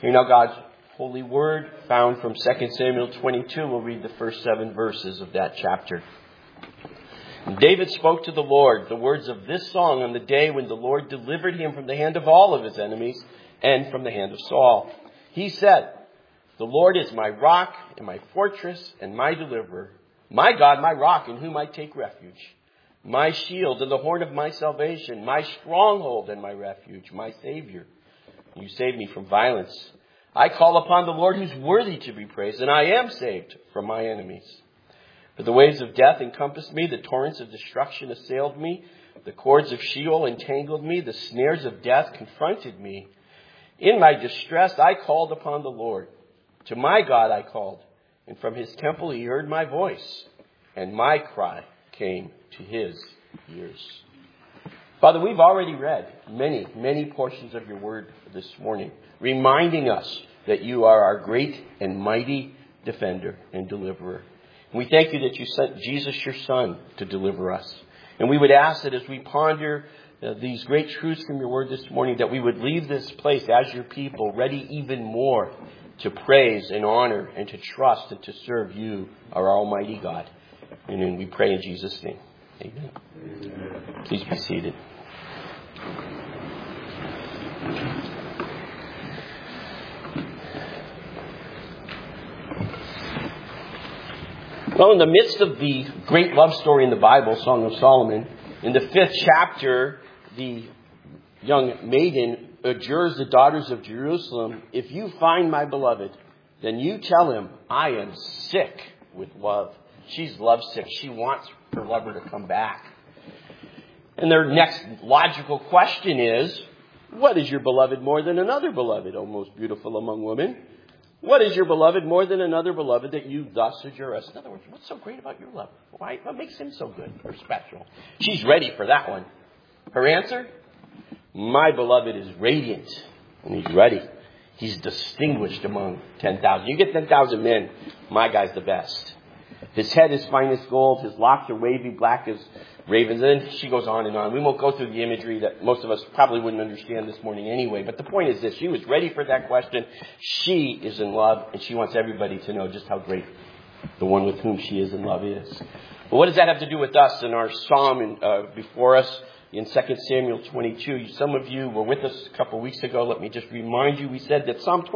Hear now God's holy word found from 2 Samuel 22. We'll read the first 7 verses of that chapter. David spoke to the Lord the words of this song on the day when the Lord delivered him from the hand of all of his enemies and from the hand of Saul. He said, "The Lord is my rock and my fortress and my deliverer, my God, my rock in whom I take refuge, my shield and the horn of my salvation, my stronghold and my refuge, my Savior. You save me from violence. I call upon the Lord who's worthy to be praised, and I am saved from my enemies. For the waves of death encompassed me, the torrents of destruction assailed me, the cords of Sheol entangled me, the snares of death confronted me. In my distress I called upon the Lord. To my God I called, and from his temple he heard my voice, and my cry came to his ears." Father, we've already read many, many portions of your word this morning, reminding us that you are our great and mighty defender and deliverer. And we thank you that you sent Jesus, your Son, to deliver us. And we would ask that as we ponder these great truths from your word this morning, that we would leave this place as your people ready even more to praise and honor and to trust and to serve you, our almighty God. And then we pray in Jesus' name. Amen. Please be seated. Well, in the midst of the great love story in the Bible, Song of Solomon, in the 5th chapter, the young maiden adjures the daughters of Jerusalem, "If you find my beloved, then you tell him, I am sick with love." She's lovesick. She wants her lover to come back. And their next logical question is, what is your beloved more than another beloved, O most beautiful among women? What is your beloved more than another beloved that you thus adjure us? In other words, what's so great about your love? Why? What makes him so good or special? She's ready for that one. Her answer? My beloved is radiant, and he's ready. He's distinguished among 10,000. You get 10,000 men, my guy's the best. His head is fine as gold. His locks are wavy black as ravens. And she goes on and on. We won't go through the imagery that most of us probably wouldn't understand this morning anyway. But the point is this. She was ready for that question. She is in love, and she wants everybody to know just how great the one with whom she is in love is. But what does that have to do with us in our psalm before us in 2 Samuel 22? Some of you were with us a couple of weeks ago. Let me just remind you. We said that Psalm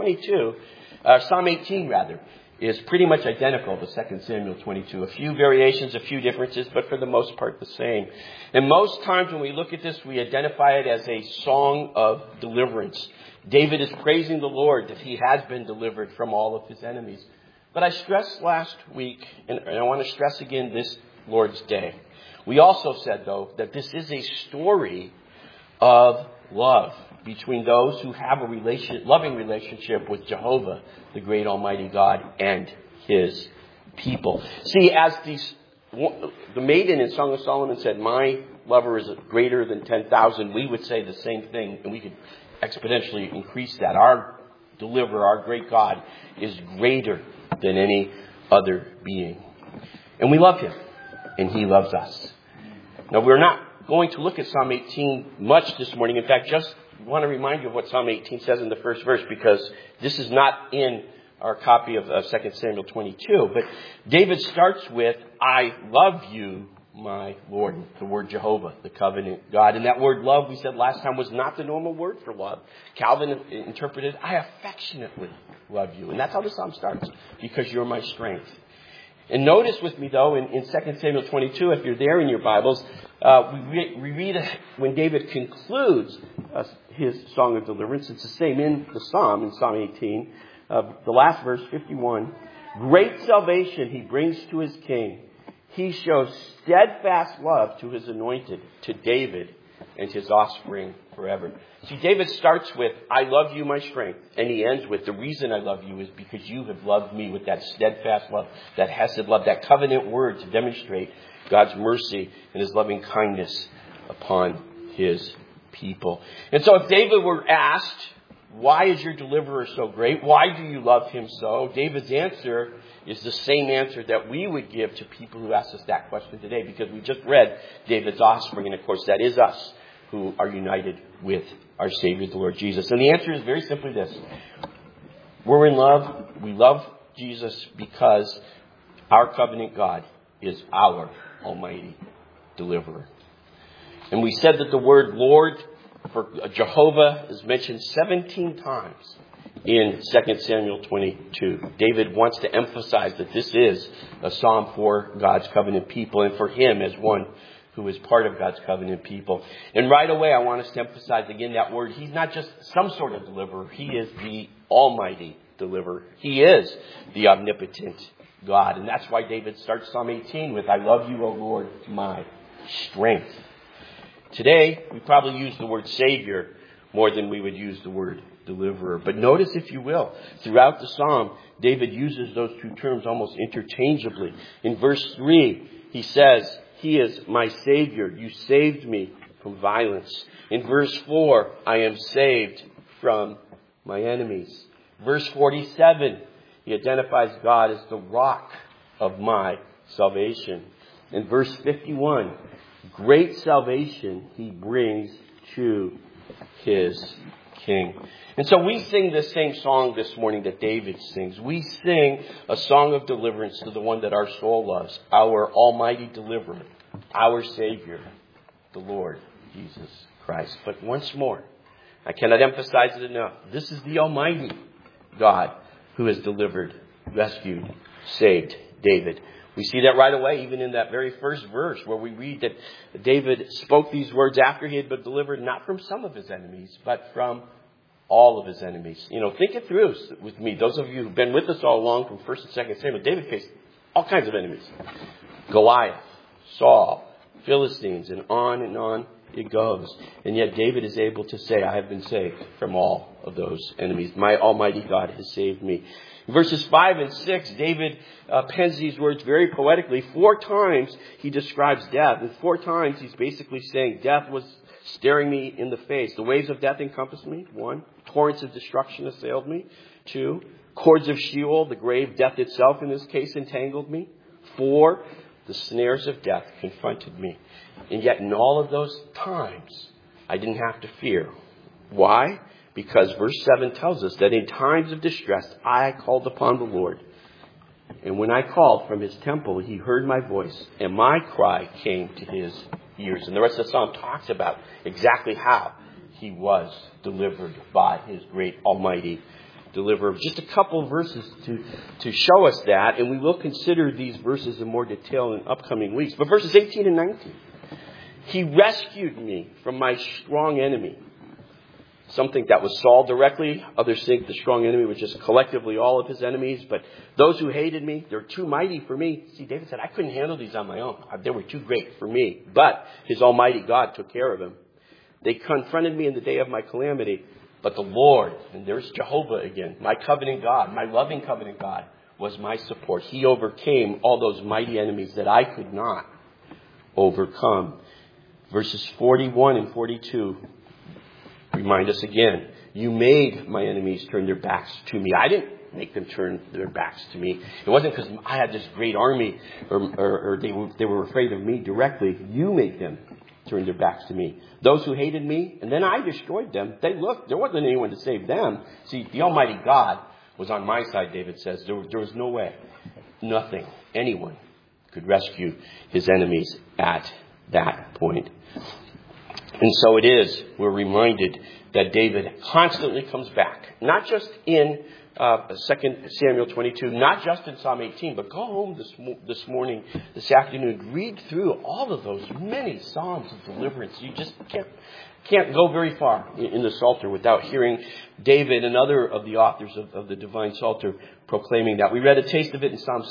18 is pretty much identical to 2 Samuel 22. A few variations, a few differences, but for the most part the same. And most times when we look at this, we identify it as a song of deliverance. David is praising the Lord that he has been delivered from all of his enemies. But I stressed last week, and I want to stress again this Lord's Day. We also said, though, that this is a story of love between those who have a loving relationship with Jehovah, the great almighty God, and his people. See, as the maiden in Song of Solomon said, my lover is greater than 10,000, we would say the same thing, and we could exponentially increase that. Our deliverer, our great God, is greater than any other being. And we love him, and he loves us. Now, we're not going to look at Psalm 18 much this morning. In fact, just want to remind you of what Psalm 18 says in the first verse, because this is not in our copy of 2 Samuel 22. But David starts with, I love you, my Lord, the word Jehovah, the covenant God. And that word love, we said last time, was not the normal word for love. Calvin interpreted, I affectionately love you. And that's how the psalm starts, because you're my strength. And notice with me, though, in 2 Samuel 22, if you're there in your Bibles, we read when David concludes his song of deliverance. It's the same in the psalm, in Psalm 18. The last verse, 51. Great salvation he brings to his king. He shows steadfast love to his anointed, to David and his offspring forever. See, David starts with, I love you, my strength. And he ends with, the reason I love you is because you have loved me with that steadfast love, that hesed love, that covenant word to demonstrate God's mercy and his loving kindness upon his people. And so if David were asked, why is your deliverer so great? Why do you love him so? David's answer is the same answer that we would give to people who ask us that question today, because we just read David's offspring, and of course that is us who are united with our Savior, the Lord Jesus. And the answer is very simply this. We're in love. We love Jesus because our covenant God is our almighty deliverer. And we said that the word Lord for Jehovah is mentioned 17 times in 2 Samuel 22. David wants to emphasize that this is a psalm for God's covenant people and for him as one who is part of God's covenant people. And right away, I want us to emphasize again that word. He's not just some sort of deliverer. He is the almighty deliverer. He is the omnipotent God. And that's why David starts Psalm 18 with, I love you, O Lord, my strength. Today, we probably use the word Savior more than we would use the word deliverer. But notice, if you will, throughout the psalm, David uses those two terms almost interchangeably. In verse 3, he says, He is my Savior. You saved me from violence. In verse 4, I am saved from my enemies. Verse 47, he identifies God as the rock of my salvation. In verse 51, great salvation he brings to his king. And so we sing the same song this morning that David sings. We sing a song of deliverance to the one that our soul loves, our almighty deliverer, our Savior, the Lord Jesus Christ. But once more, I cannot emphasize it enough. This is the almighty God who has delivered, rescued, saved David. We see that right away, even in that very first verse where we read that David spoke these words after he had been delivered not from some of his enemies, but from all of his enemies. Think it through with me. Those of you who've been with us all along from 1st and 2nd Samuel, David faced all kinds of enemies. Goliath, Saul, Philistines, and on it goes. And yet David is able to say, I have been saved from all of those enemies. My almighty God has saved me. In verses 5 and 6, David pens these words very poetically. 4 times he describes death. And 4 times he's basically saying death was staring me in the face. The waves of death encompassed me. 1. Torrents of destruction assailed me. 2. Cords of Sheol, the grave, death itself in this case, entangled me. 4. The snares of death confronted me. And yet in all of those times, I didn't have to fear. Why? Because verse 7 tells us that in times of distress, I called upon the Lord. And when I called from his temple, he heard my voice, and my cry came to his ears. And the rest of the psalm talks about exactly how he was delivered by his great almighty deliverer. Just a couple of verses to show us that, and we will consider these verses in more detail in upcoming weeks. But verses 18 and 19. He rescued me from my strong enemy. Some think that was Saul directly. Others think the strong enemy was just collectively all of his enemies. But those who hated me, they're too mighty for me. See, David said, I couldn't handle these on my own. They were too great for me. But his almighty God took care of him. They confronted me in the day of my calamity. But the Lord, and there's Jehovah again, my covenant God, my loving covenant God, was my support. He overcame all those mighty enemies that I could not overcome. Verses 41 and 42 remind us again, you made my enemies turn their backs to me. I didn't make them turn their backs to me. It wasn't because I had this great army or they were afraid of me directly. You made them turn their backs to me. Those who hated me, and then I destroyed them. They looked, there wasn't anyone to save them. See, the almighty God was on my side, David says. There was no way, nothing, anyone could rescue his enemies at that point. And so it is, we're reminded that David constantly comes back, not just in 2 Samuel 22, not just in Psalm 18, but go home this afternoon, read through all of those many Psalms of deliverance. You just can't go very far in the Psalter without hearing David and other of the authors of the Divine Psalter proclaiming that. We read a taste of it in Psalm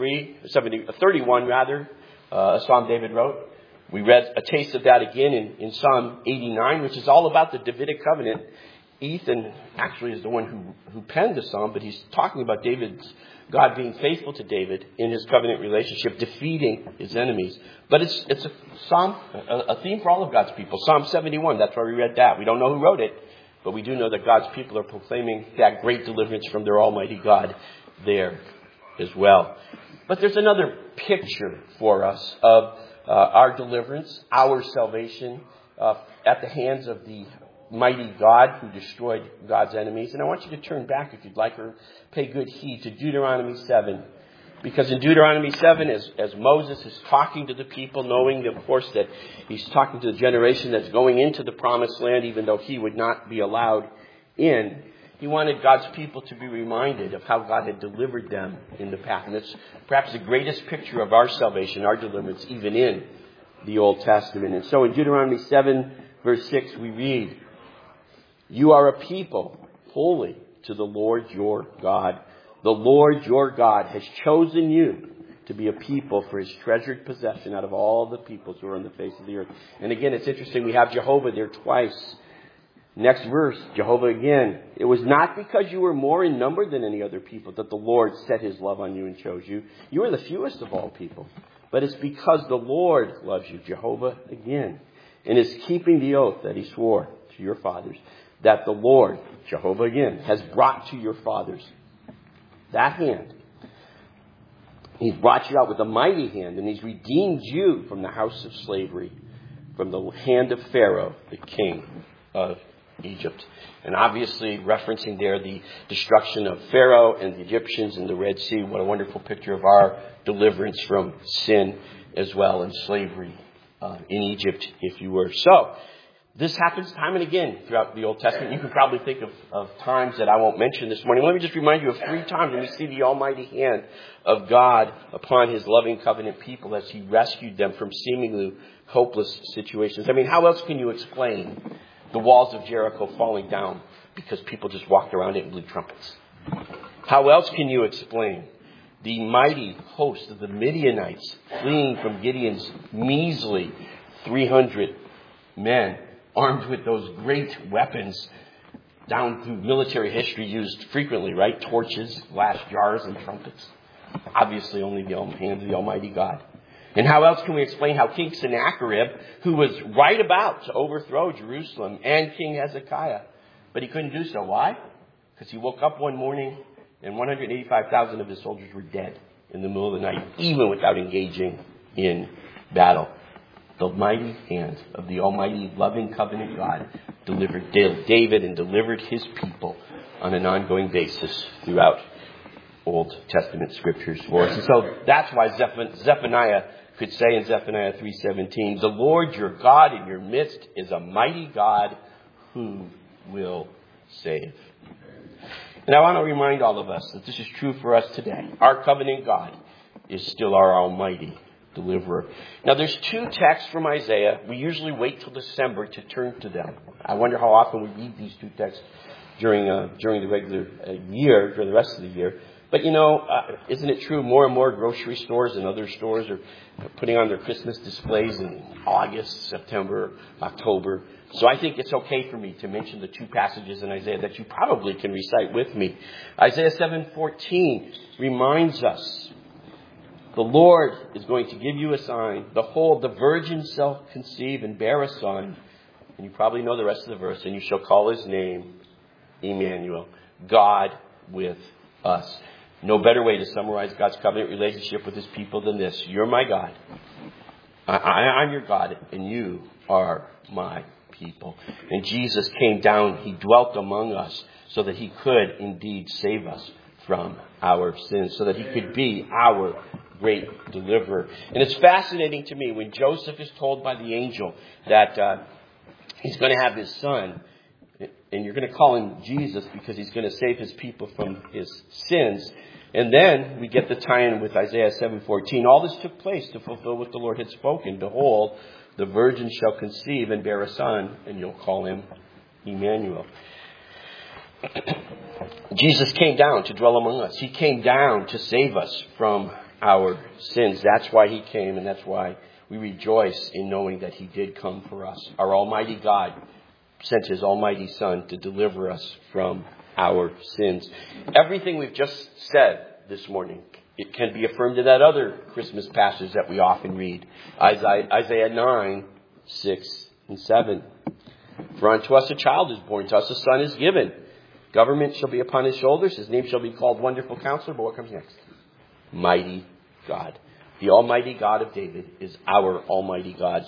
31 a Psalm David wrote. We read a taste of that again in Psalm 89, which is all about the Davidic covenant. Ethan actually is the one who penned the psalm, but he's talking about God being faithful to David in his covenant relationship, defeating his enemies. But it's a psalm, a theme for all of God's people. Psalm 71, that's why we read that. We don't know who wrote it, but we do know that God's people are proclaiming that great deliverance from their almighty God there as well. But there's another picture for us of our deliverance, our salvation at the hands of the mighty God who destroyed God's enemies. And I want you to turn back, if you'd like, or pay good heed to Deuteronomy 7. Because in Deuteronomy 7, as Moses is talking to the people, knowing, of course, that he's talking to the generation that's going into the promised land, even though he would not be allowed in, he wanted God's people to be reminded of how God had delivered them in the past. And it's perhaps the greatest picture of our salvation, our deliverance, even in the Old Testament. And so in Deuteronomy 7, verse 6, we read, "You are a people holy to the Lord your God. The Lord your God has chosen you to be a people for his treasured possession out of all the peoples who are on the face of the earth." And again, it's interesting. We have Jehovah there twice. Next verse, Jehovah again. "It was not because you were more in number than any other people that the Lord set his love on you and chose you. You were the fewest of all people. But it's because the Lord loves you," Jehovah again, "and is keeping the oath that he swore to your fathers, that the Lord," Jehovah again, "has brought to your fathers that hand. He's brought you out with a mighty hand, and he's redeemed you from the house of slavery, from the hand of Pharaoh, the king of Egypt." And obviously referencing there the destruction of Pharaoh and the Egyptians in the Red Sea. What a wonderful picture of our deliverance from sin as well, and slavery in Egypt, if you were. So, this happens time and again throughout the Old Testament. You can probably think of times that I won't mention this morning. Let me just remind you of 3 times when we see the almighty hand of God upon his loving covenant people as he rescued them from seemingly hopeless situations. I mean, how else can you explain the walls of Jericho falling down because people just walked around it and blew trumpets? How else can you explain the mighty host of the Midianites fleeing from Gideon's measly 300 men, armed with those great weapons down through military history used frequently, right? Torches, glass jars, and trumpets. Obviously only the hand of the Almighty God. And how else can we explain how King Sennacherib, who was right about to overthrow Jerusalem, and King Hezekiah, but he couldn't do so. Why? Because he woke up one morning and 185,000 of his soldiers were dead in the middle of the night, even without engaging in battle. The mighty hand of the almighty loving covenant God delivered David and delivered his people on an ongoing basis throughout Old Testament scriptures for us. And so that's why Zephaniah could say in Zephaniah 3:17, "The Lord your God in your midst is a mighty God who will save." And I want to remind all of us that this is true for us today. Our covenant God is still our almighty deliverer. Now, there's 2 texts from Isaiah. We usually wait till December to turn to them. I wonder how often we read these 2 texts during the regular year, during the rest of the year. But, isn't it true more and more grocery stores and other stores are putting on their Christmas displays in August, September, October. So I think it's okay for me to mention the 2 passages in Isaiah that you probably can recite with me. Isaiah 7:14 reminds us, "The Lord is going to give you a sign. Behold, the virgin shall conceive and bear a son." And you probably know the rest of the verse. "And you shall call his name Emmanuel," God with us. No better way to summarize God's covenant relationship with his people than this. You're my God. I'm your God, and you are my people. And Jesus came down. He dwelt among us so that he could indeed save us from our sins, so that he could be our great deliverer. And it's fascinating to me when Joseph is told by the angel that he's going to have his son, and you're going to call him Jesus because he's going to save his people from his sins. And then we get the tie-in with Isaiah 7:14. All this took place to fulfill what the Lord had spoken. "Behold, the virgin shall conceive and bear a son, and you'll call him Emmanuel." Jesus came down to dwell among us. He came down to save us from our sins. That's why he came, and that's why we rejoice in knowing that he did come for us. Our almighty God sent his almighty Son to deliver us from our sins. Everything we've just said this morning, it can be affirmed in that other Christmas passage that we often read. Isaiah 9:6 and 7. "For unto us a child is born, to us a son is given. Government shall be upon his shoulders. His name shall be called Wonderful Counselor." But what comes next? Mighty God. The almighty God of David is our almighty God.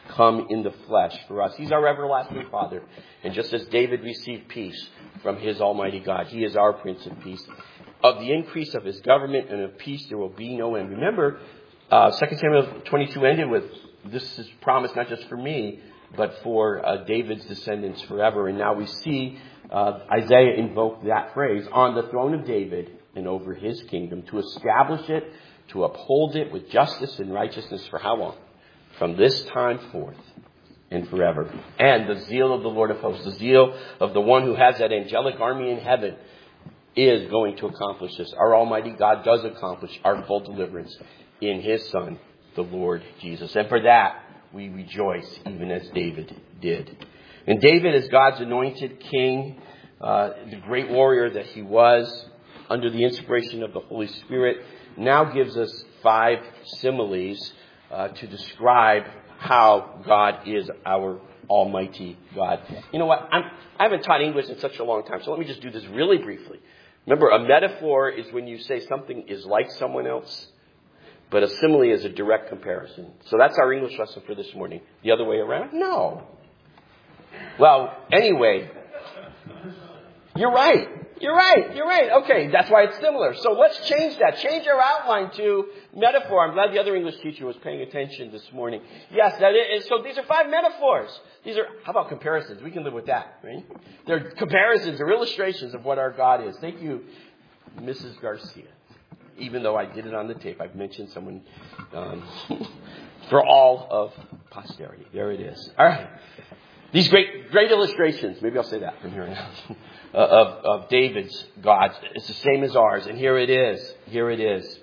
come in the flesh for us. He's our everlasting Father. And just as David received peace from his Almighty God, he is our Prince of Peace. Of the increase of his government and of peace there will be no end. Remember, 2 Samuel 22 ended with, this is promised not just for me, but for David's descendants forever. And now we see Isaiah invoke that phrase, on the throne of David and over his kingdom, to establish it, to uphold it with justice and righteousness for how long? From this time forth and forever. And the zeal of the Lord of hosts, the zeal of the one who has that angelic army in heaven, is going to accomplish this. Our Almighty God does accomplish our full deliverance in his Son, the Lord Jesus. And for that, we rejoice, even as David did. And David, as God's anointed king, the great warrior that he was, under the inspiration of the Holy Spirit, now gives us 5 similes to describe how God is our Almighty God. You know what? I haven't taught English in such a long time, so let me just do this really briefly. Remember, a metaphor is when you say something is like someone else, but a simile is a direct comparison. So that's our English lesson for this morning. The other way around? No. Well, anyway, you're right. Okay, that's why it's similar. So let's change that. Change our outline to metaphor. I'm glad the other English teacher was paying attention this morning. Yes, that is. So these are 5 metaphors. How about comparisons? We can live with that, right? They're comparisons or illustrations of what our God is. Thank you, Mrs. Garcia. Even though I did it on the tape, I've mentioned someone for all of posterity. There it is. All right. These great illustrations, maybe I'll say that from here on out, of David's God. It's the same as ours. And here it is.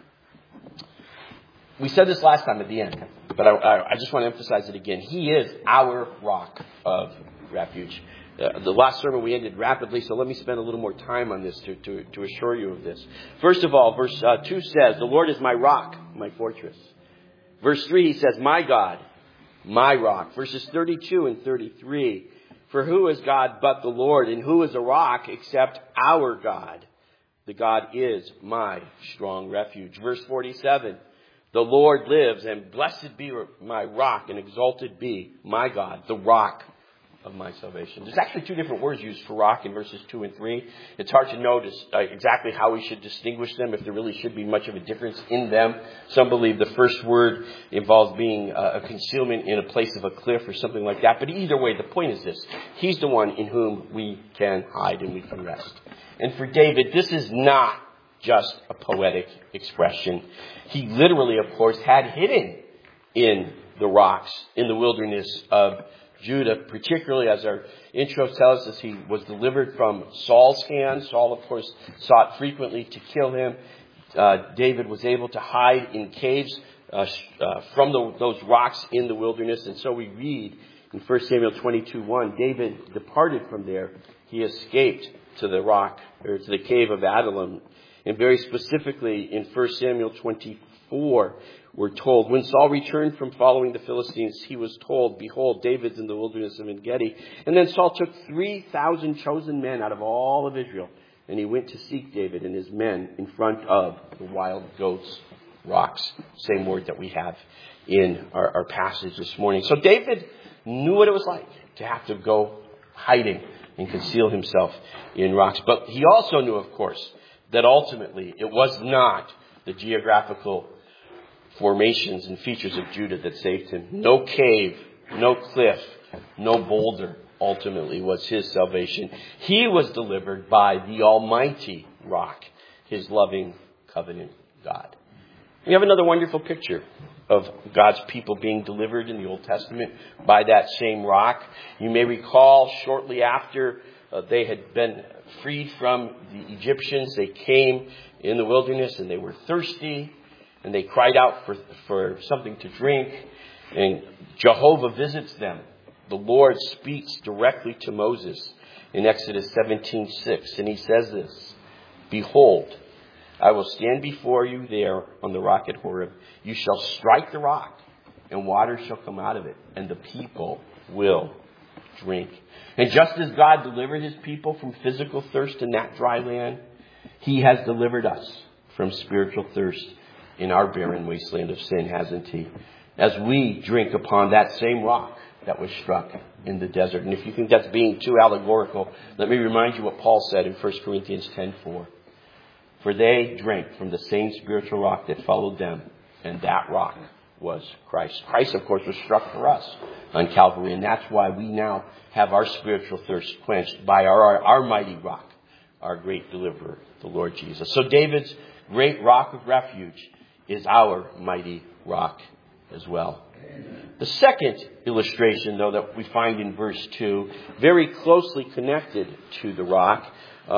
We said this last time at the end, but I just want to emphasize it again. He is our rock of refuge. The last sermon we ended rapidly, so let me spend a little more time on this to assure you of this. First of all, verse 2 says, the Lord is my rock, my fortress. Verse 3, he says, my God, my rock. Verses 32 and 33, for who is God but the Lord, and who is a rock except our God? The God is my strong refuge. Verse 47, the Lord lives, and blessed be my rock, and exalted be my God, the rock of my salvation. There's actually 2 different words used for rock in verses 2 and 3. It's hard to notice exactly how we should distinguish them, if there really should be much of a difference in them. Some believe the first word involves being a concealment in a place of a cliff or something like that. But either way, the point is this. He's the one in whom we can hide and we can rest. And for David, this is not just a poetic expression. He literally, of course, had hidden in the rocks in the wilderness of Judah, particularly as our intro tells us, he was delivered from Saul's hand. Saul, of course, sought frequently to kill him. David was able to hide in caves from those rocks in the wilderness. And so we read in 1 Samuel 22:1, David departed from there. He escaped to the rock, or to the cave of Adullam. And very specifically in 1 Samuel 24, we're told, when Saul returned from following the Philistines, he was told, behold, David's in the wilderness of En-Gedi. And then Saul took 3,000 chosen men out of all of Israel, and he went to seek David and his men in front of the wild goats, rocks. Same word that we have in our passage this morning. So David knew what it was like to have to go hiding and conceal himself in rocks. But he also knew, of course, that ultimately it was not the geographical formations and features of Judah that saved him. No cave, no cliff, no boulder ultimately was his salvation. He was delivered by the Almighty Rock, his loving covenant God. We have another wonderful picture of God's people being delivered in the Old Testament by that same rock. You may recall shortly after they had been freed from the Egyptians, they came in the wilderness and they were thirsty. And they cried out for something to drink. And Jehovah visits them. The Lord speaks directly to Moses in Exodus 17:6. And he says this, behold, I will stand before you there on the rock at Horeb. You shall strike the rock, and water shall come out of it, and the people will drink. And just as God delivered his people from physical thirst in that dry land, he has delivered us from spiritual thirst in our barren wasteland of sin, hasn't he? as we drink upon that same rock that was struck in the desert. And if you think that's being too allegorical, let me remind you what Paul said in 1 Corinthians 10:4. For they drank from the same spiritual rock that followed them, and that rock was Christ. Christ, of course, was struck for us on Calvary, and that's why we now have our spiritual thirst quenched by our mighty rock, our great deliverer, the Lord Jesus. So David's great rock of refuge is our mighty rock as well. The second illustration, though, that we find in verse 2, very closely connected to the rock,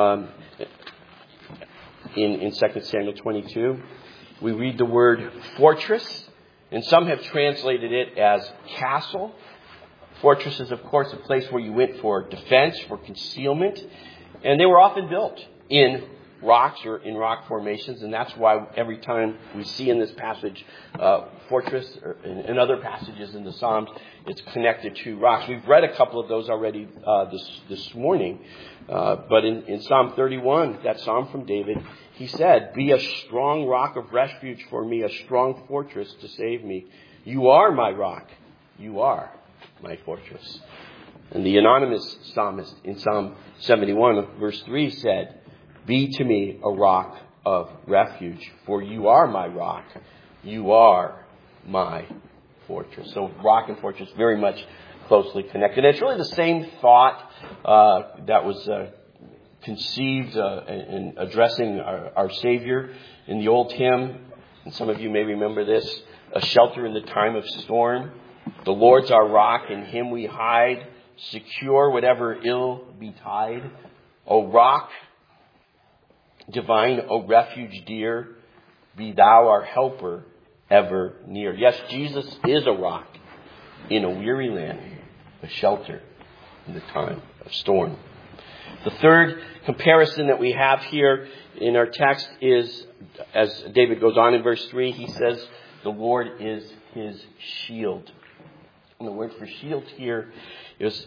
in 2 Samuel 22, we read the word fortress, and some have translated it as castle. Fortress is, of course, a place where you went for defense, for concealment, and they were often built in rocks or in rock formations, and that's why every time we see in this passage fortress or in other passages in the Psalms, it's connected to rocks. We've read a couple of those already this morning, but in Psalm 31, that psalm from David, he said, "Be a strong rock of refuge for me, a strong fortress to save me. You are my rock. You are my fortress." And the anonymous psalmist in Psalm 71, verse 3 said, "Be to me a rock of refuge, for you are my rock. You are my fortress." So rock and fortress very much closely connected. And it's really the same thought that was conceived in addressing our Savior in the old hymn. And some of you may remember this: "A shelter in the time of storm. The Lord's our rock, in him we hide, secure whatever ill betide. O rock divine, O refuge dear, be thou our helper ever near." Yes, Jesus is a rock in a weary land, a shelter in the time of storm. The third comparison that we have here in our text is, as David goes on in verse 3, he says, the Lord is his shield. And the word for shield here was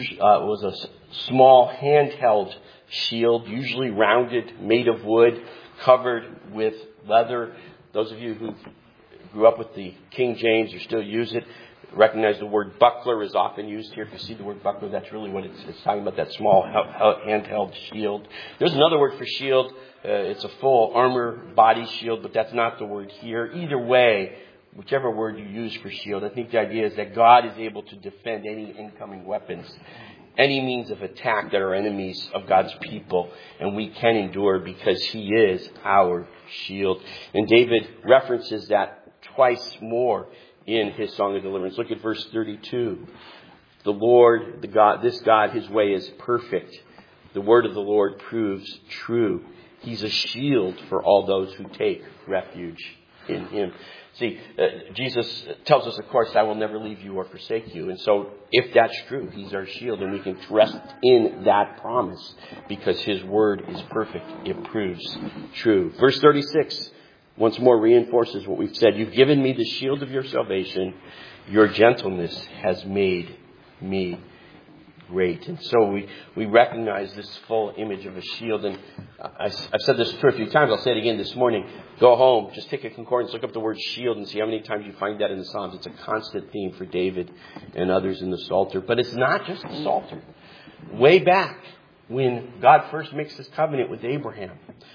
a small handheld shield, usually rounded, made of wood, covered with leather. Those of you who grew up with the King James or still use it recognize the word buckler is often used here. If you see the word buckler, that's really what it's talking about, that small handheld shield. There's another word for shield. It's a full armor body shield, but that's not the word here. Either way, whichever word you use for shield, I think the idea is that God is able to defend any incoming weapons, any means of attack that are enemies of God's people, and we can endure because he is our shield. And David references that twice more in his Song of Deliverance. Look at verse 32. The Lord, this God, his way is perfect. The word of the Lord proves true. He's a shield for all those who take refuge in him. See, Jesus tells us, of course, "I will never leave you or forsake you." And so if that's true, he's our shield, and we can rest in that promise because his word is perfect. It proves true. Verse 36 once more reinforces what we've said. "You've given me the shield of your salvation. Your gentleness has made me great." And so we recognize this full image of a shield. And I've said this 2 or 3 times. I'll say it again this morning. Go home, just take a concordance, look up the word shield and see how many times you find that in the Psalms. It's a constant theme for David and others in the Psalter. But it's not just the Psalter. Way back when God first makes this covenant with Abraham,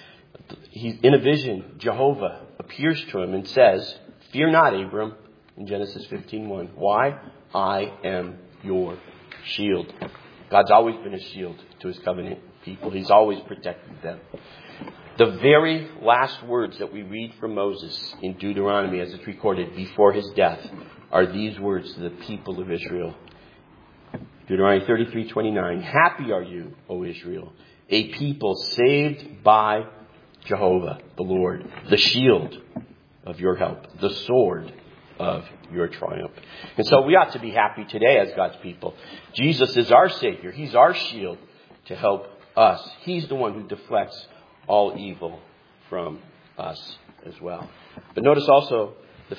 in a vision, Jehovah appears to him and says, "Fear not, Abram," in Genesis 15:1. Why? "I am your shield." God's always been a shield to his covenant people. He's always protected them. The very last words that we read from Moses in Deuteronomy, as it's recorded before his death, are these words to the people of Israel. Deuteronomy 33:29. "Happy are you, O Israel, a people saved by Jehovah, the Lord, the shield of your help, the sword of your triumph." And so we ought to be happy today as God's people. Jesus is our Savior. He's our shield to help us. He's the one who deflects all evil from us as well. But notice also the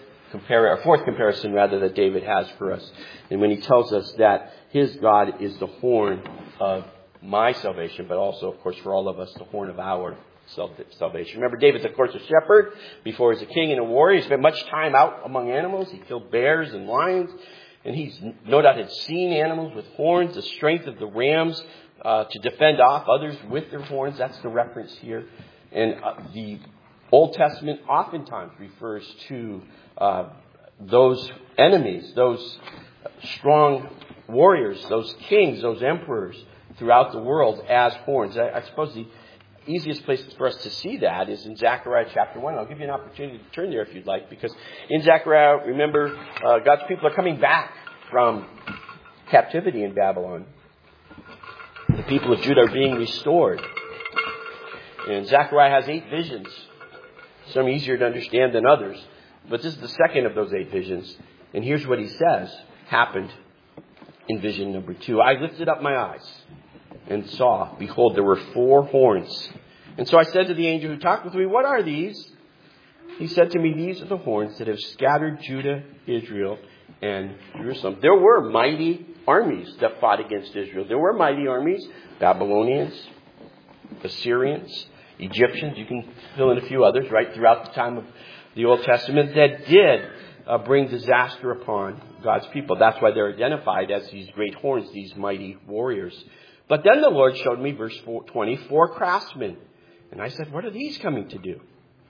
fourth comparison that David has for us. And when he tells us that his God is the horn of my salvation, but also, of course, for all of us, the horn of our salvation. Remember, David's, of course, a shepherd before he's a king and a warrior. He spent much time out among animals. He killed bears and lions. And he's no doubt had seen animals with horns, the strength of the rams to defend off others with their horns. That's the reference here. And the Old Testament oftentimes refers to those enemies, those strong warriors, those kings, those emperors throughout the world as horns. I suppose the easiest place for us to see that is in Zechariah chapter 1. I'll give you an opportunity to turn there if you'd like, because in Zechariah, remember, God's people are coming back from captivity in Babylon. The people of Judah are being restored. And Zechariah has 8 visions. Some easier to understand than others. But this is the second of those 8 visions. And here's what he says happened in vision number 2. I lifted up my eyes and saw, behold, there were 4 horns. And so I said to the angel who talked with me, what are these? He said to me, these are the horns that have scattered Judah, Israel, and Jerusalem. There were mighty armies that fought against Israel. There were mighty armies, Babylonians, Assyrians, Egyptians. You can fill in a few others, right, throughout the time of the Old Testament that did bring disaster upon God's people. That's why they're identified as these great horns, these mighty warriors. But then the Lord showed me, verse 20, 4 craftsmen. And I said, what are these coming to do?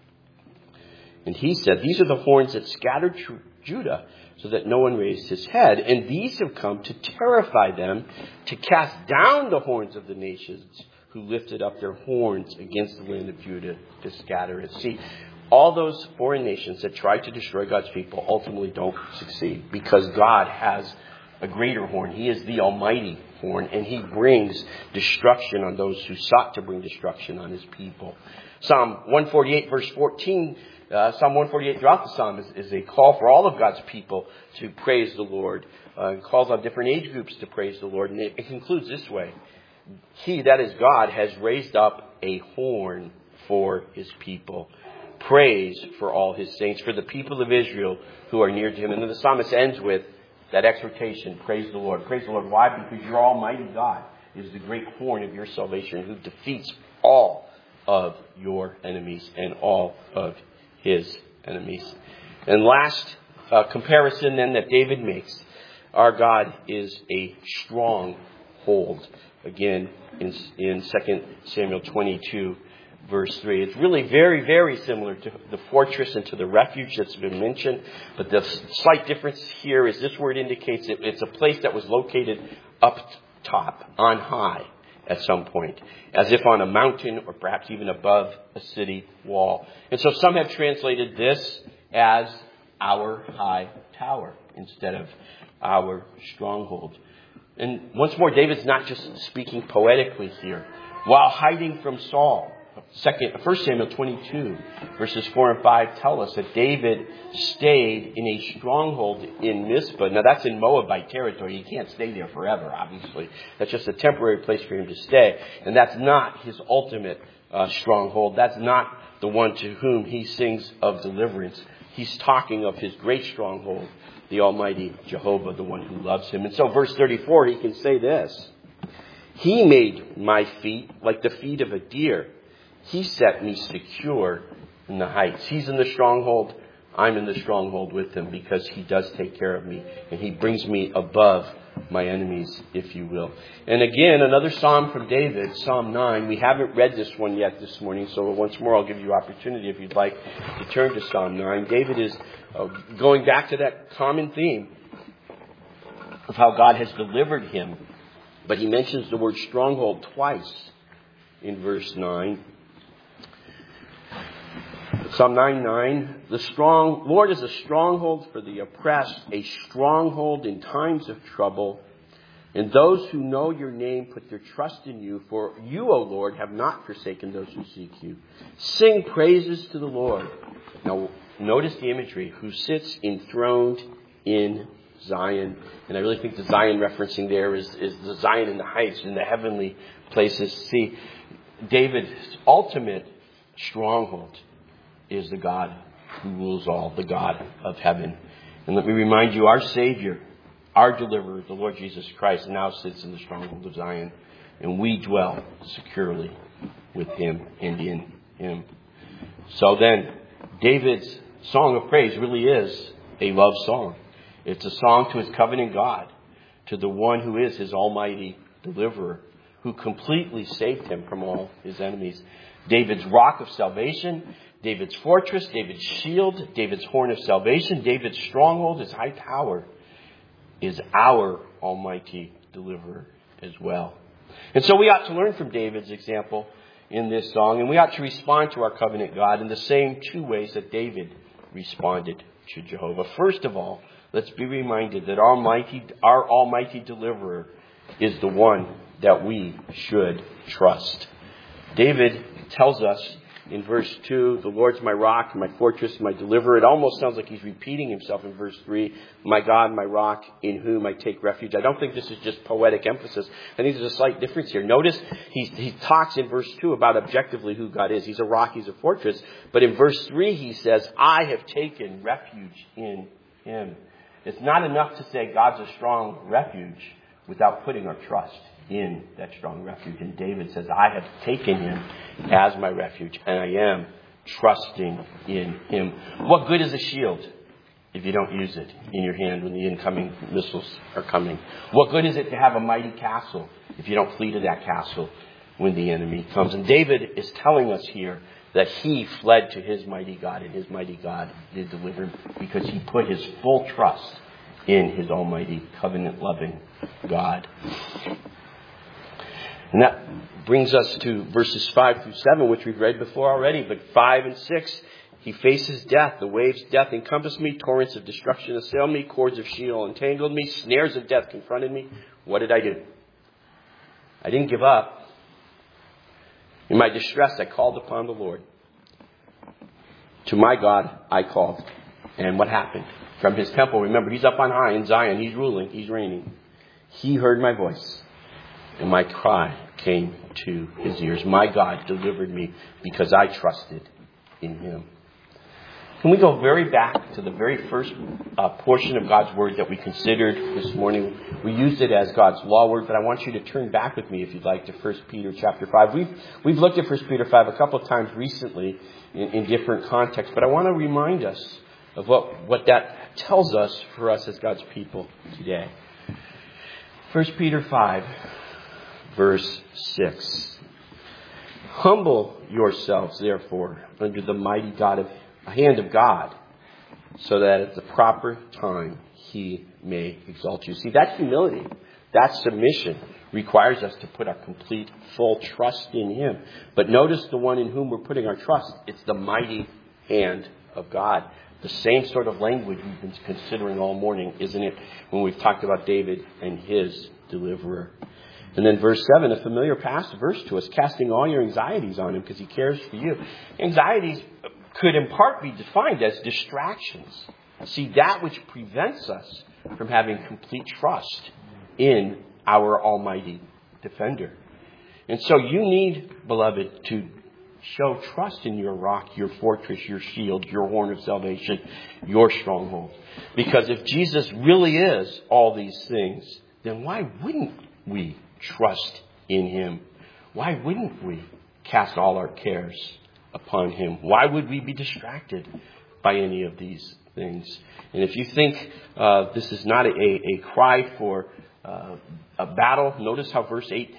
And he said, these are the horns that scattered Judah so that no one raised his head. And these have come to terrify them, to cast down the horns of the nations who lifted up their horns against the land of Judah to scatter it. See, all those foreign nations that tried to destroy God's people ultimately don't succeed because God has a greater horn. He is the almighty horn, and he brings destruction on those who sought to bring destruction on his people. Psalm 148, verse 14, Psalm 148 throughout the psalm is a call for all of God's people to praise the Lord. It calls on different age groups to praise the Lord, and it concludes this way. He, that is God, has raised up a horn for his people. Praise for all his saints, for the people of Israel who are near to him. And then the psalmist ends with that exhortation, praise the Lord. Praise the Lord. Why? Because your almighty God is the great horn of your salvation who defeats all of your enemies and all of his enemies. And last comparison then that David makes, our God is a stronghold. Again, in 2 Samuel 22, verse 3. It's really very, very similar to the fortress and to the refuge that's been mentioned. But the slight difference here is this word indicates it's a place that was located up top, on high, at some point. As if on a mountain or perhaps even above a city wall. And so some have translated this as our high tower instead of our stronghold. And once more, David's not just speaking poetically here. While hiding from Saul, 1 Samuel 22, verses 4 and 5 tell us that David stayed in a stronghold in Mizpah. Now, that's in Moabite territory. He can't stay there forever, obviously. That's just a temporary place for him to stay. And that's not his ultimate stronghold. That's not the one to whom he sings of deliverance. He's talking of his great stronghold, the Almighty Jehovah, the one who loves him. And so verse 34, he can say this. He made my feet like the feet of a deer. He set me secure in the heights. He's in the stronghold. I'm in the stronghold with him because he does take care of me. And he brings me above my enemies, if you will. And again, another psalm from David, Psalm 9. We haven't read this one yet this morning, so once more I'll give you opportunity if you'd like to turn to Psalm 9. David is going back to that common theme of how God has delivered him. But he mentions the word stronghold twice in verse 9. Psalm 9:9, the Lord is a stronghold for the oppressed, a stronghold in times of trouble. And those who know your name put their trust in you, for you, O Lord, have not forsaken those who seek you. Sing praises to the Lord. Now, notice the imagery, who sits enthroned in Zion. And I really think the Zion referencing there is the Zion in the heights, in the heavenly places. See, David's ultimate stronghold is the God who rules all, the God of heaven. And let me remind you, our Savior, our deliverer, the Lord Jesus Christ, now sits in the stronghold of Zion. and we dwell securely with Him and in Him. So then, David's song of praise really is a love song. It's a song to his covenant God, to the one who is his almighty deliverer, who completely saved him from all his enemies. David's rock of salvation, David's fortress, David's shield, David's horn of salvation, David's stronghold, his high tower, is our almighty deliverer as well. And so we ought to learn from David's example in this song, and we ought to respond to our covenant God in the same two ways that David responded to Jehovah. First of all, let's be reminded that our almighty deliverer is the one that we should trust. David tells us in verse 2, the Lord's my rock, my fortress, my deliverer. It almost sounds like he's repeating himself in verse 3. My God, my rock, in whom I take refuge. I don't think this is just poetic emphasis. I think there's a slight difference here. Notice he talks in verse 2 about objectively who God is. He's a rock, he's a fortress. But in verse 3 he says, I have taken refuge in him. It's not enough to say God's a strong refuge without putting our trust in that strong refuge. And David says, I have taken him as my refuge, and I am trusting in him. What good is a shield if you don't use it in your hand when the incoming missiles are coming? What good is it to have a mighty castle if you don't flee to that castle when the enemy comes? And David is telling us here that he fled to his mighty God, and his mighty God did deliver him because he put his full trust in his almighty, covenant-loving God. And that brings us to verses 5 through 7, which we've read before already. But 5 and 6, he faces death. The waves of death encompassed me. Torrents of destruction assailed me. Cords of Sheol entangled me. Snares of death confronted me. What did I do? I didn't give up. In my distress, I called upon the Lord. To my God, I called. And what happened? From his temple, remember, he's up on high in Zion. He's ruling. He's reigning. He heard my voice. And my cry came to his ears. My God delivered me because I trusted in him. Can we go very back to the very first portion of God's word that we considered this morning? We used it as God's law word, but I want you to turn back with me, if you'd like, to 1 Peter chapter 5. We've looked at 1 Peter 5 a couple of times recently in different contexts, but I want to remind us of what that tells us for us as God's people today. 1 Peter 5. Verse 6. Humble yourselves, therefore, under the mighty hand of God, so that at the proper time he may exalt you. See, that humility, that submission requires us to put our complete, full trust in him. But notice the one in whom we're putting our trust. It's the mighty hand of God. The same sort of language we've been considering all morning, isn't it, when we've talked about David and his deliverer. And then verse 7, a familiar past verse to us, casting all your anxieties on him because he cares for you. Anxieties could in part be defined as distractions. See, that which prevents us from having complete trust in our almighty defender. And so you need, beloved, to show trust in your rock, your fortress, your shield, your horn of salvation, your stronghold. Because if Jesus really is all these things, then why wouldn't we trust in him? Why wouldn't we cast all our cares upon him? Why would we be distracted by any of these things? And if you think this is not a cry for a battle, notice how verse 8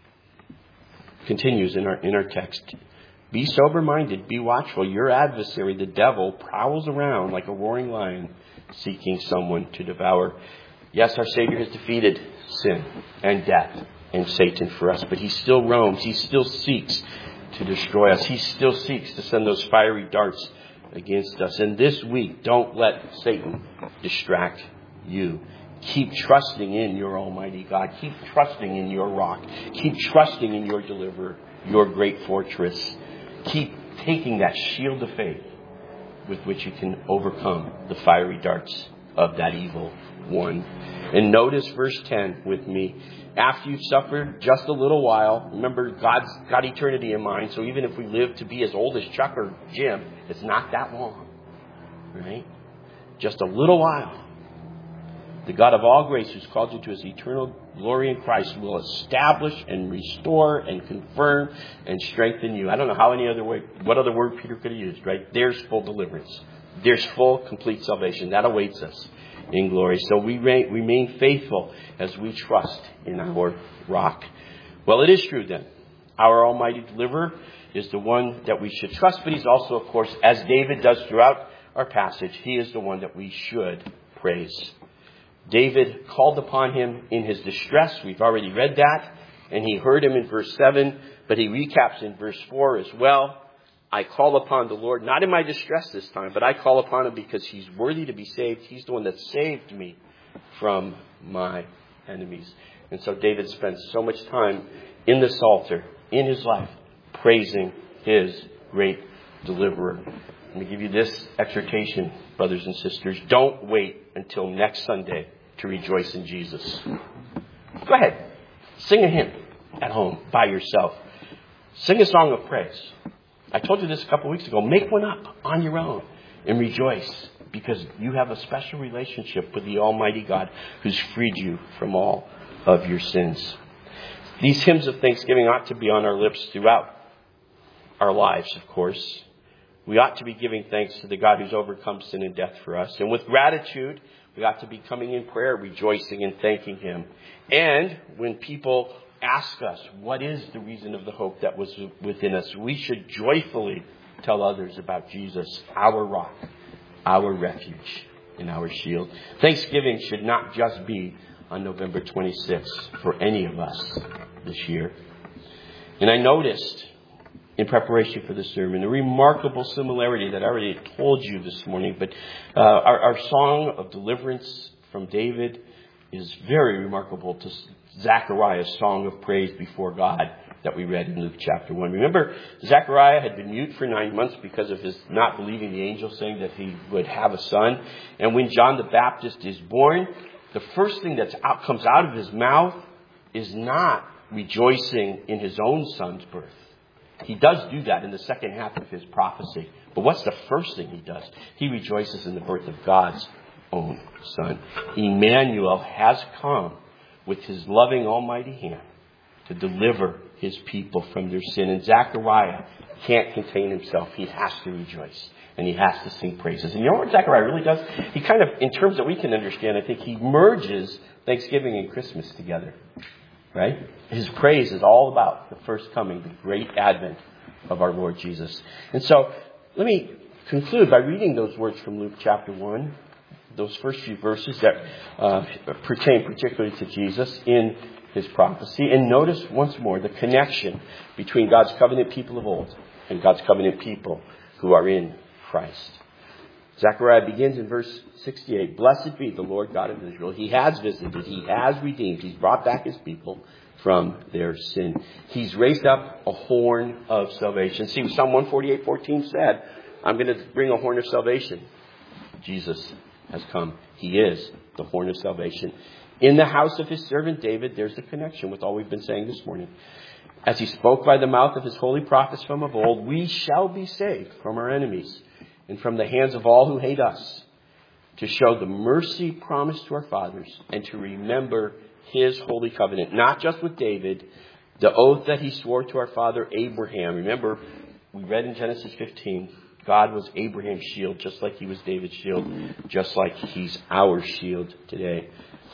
continues in our text. Be sober-minded, be watchful. Your adversary, the devil, prowls around like a roaring lion, seeking someone to devour. Yes, our Savior has defeated sin and death and Satan for us, but he still roams. He still seeks to destroy us. He still seeks to send those fiery darts against us. And this week, don't let Satan distract you. Keep trusting in your almighty God. Keep trusting in your rock. Keep trusting in your deliverer, your great fortress. Keep taking that shield of faith with which you can overcome the fiery darts of that evil one. And notice verse 10 with me. After you've suffered just a little while, remember, God's got eternity in mind. So even if we live to be as old as Chuck or Jim, it's not that long, right? Just a little while. the God of all grace, who's called you to his eternal glory in Christ, will establish and restore and confirm and strengthen you. I don't know what other word Peter could have used, right? There's full deliverance. There's full, complete salvation. That awaits us in glory. So we remain faithful as we trust in our rock. Well, it is true then. Our almighty deliverer is the one that we should trust, but he's also, of course, as David does throughout our passage, he is the one that we should praise. David called upon him in his distress. We've already read that. And he heard him in verse 7. But he recaps in verse 4 as well. I call upon the Lord, not in my distress this time, but I call upon him because he's worthy to be saved. He's the one that saved me from my enemies. And so David spends so much time in the Psalter, in his life, praising his great deliverer. Let me give you this exhortation, brothers and sisters. Don't wait until next Sunday to rejoice in Jesus. Go ahead. Sing a hymn at home by yourself. Sing a song of praise. I told you this a couple weeks ago. Make one up on your own and rejoice because you have a special relationship with the Almighty God who's freed you from all of your sins. These hymns of thanksgiving ought to be on our lips throughout our lives, of course. We ought to be giving thanks to the God who's overcome sin and death for us. And with gratitude, we ought to be coming in prayer, rejoicing and thanking him. And when people ask us, what is the reason of the hope that was within us, we should joyfully tell others about Jesus, our rock, our refuge, and our shield. Thanksgiving should not just be on November 26th for any of us this year. And I noticed in preparation for this sermon a remarkable similarity that I already told you this morning. But our song of deliverance from David is very remarkable to Zechariah's song of praise before God that we read in Luke chapter 1. Remember, Zechariah had been mute for 9 months because of his not believing the angel saying that he would have a son. And when John the Baptist is born, the first thing that comes out of his mouth is not rejoicing in his own son's birth. He does do that in the second half of his prophecy. But what's the first thing he does? He rejoices in the birth of God's own son. Emmanuel has come with his loving almighty hand to deliver his people from their sin. And Zechariah can't contain himself. He has to rejoice. And he has to sing praises. And you know what Zechariah really does? He kind of, in terms that we can understand, I think he merges Thanksgiving and Christmas together. Right? His praise is all about the first coming, the great advent of our Lord Jesus. And so, let me conclude by reading those words from Luke chapter 1, those first few verses that pertain particularly to Jesus in his prophecy. And notice once more the connection between God's covenant people of old and God's covenant people who are in Christ. Zechariah begins in verse 68. Blessed be the Lord God of Israel. He has visited. He has redeemed. He's brought back his people from their sin. He's raised up a horn of salvation. See, Psalm 148:14 said, I'm going to bring a horn of salvation. Jesus has come. He is the horn of salvation. In the house of his servant David, there's the connection with all we've been saying this morning. As he spoke by the mouth of his holy prophets from of old, we shall be saved from our enemies and from the hands of all who hate us, to show the mercy promised to our fathers and to remember his holy covenant, not just with David, the oath that he swore to our father Abraham. Remember, we read in Genesis 15, God was Abraham's shield, just like he was David's shield, just like he's our shield today.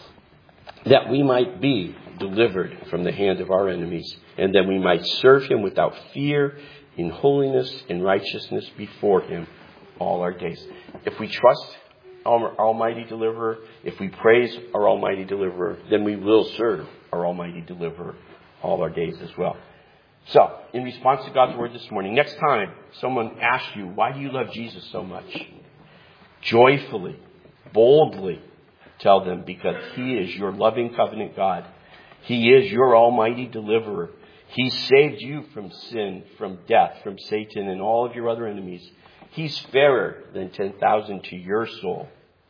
That we might be delivered from the hand of our enemies, and that we might serve him without fear, in holiness and righteousness before him all our days. If we trust our Almighty Deliverer, if we praise our Almighty Deliverer, then we will serve our Almighty Deliverer all our days as well. So, in response to God's word this morning, next time someone asks you, why do you love Jesus so much? Joyfully, boldly tell them, because he is your loving covenant God. He is your Almighty Deliverer. He saved you from sin, from death, from Satan, and all of your other enemies. He's fairer than 10,000 to your soul.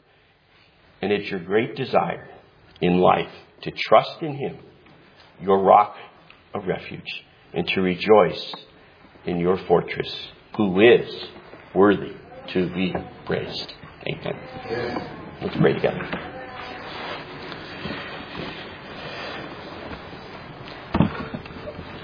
And it's your great desire in life to trust in him, your rock of refuge, and to rejoice in your fortress, who is worthy to be praised. Amen. Let's pray together.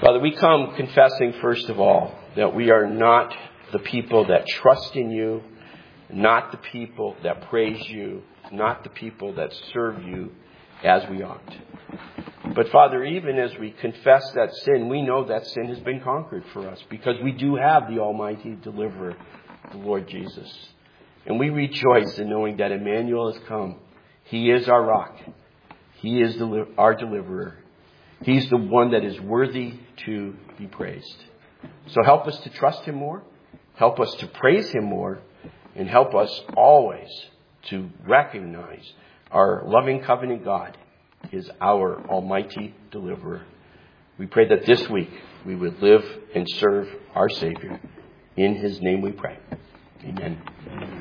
Father, we come confessing, first of all, that we are not the people that trust in you, not the people that praise you, not the people that serve you as we ought. But Father, even as we confess that sin, we know that sin has been conquered for us because we do have the Almighty Deliverer, the Lord Jesus. And we rejoice in knowing that Emmanuel has come. He is our rock. He is our deliverer. He's the one that is worthy to be praised. So help us to trust him more. Help us to praise him more. And help us always to recognize our loving covenant God is our almighty deliverer. We pray that this week we would live and serve our Savior. In his name we pray. Amen.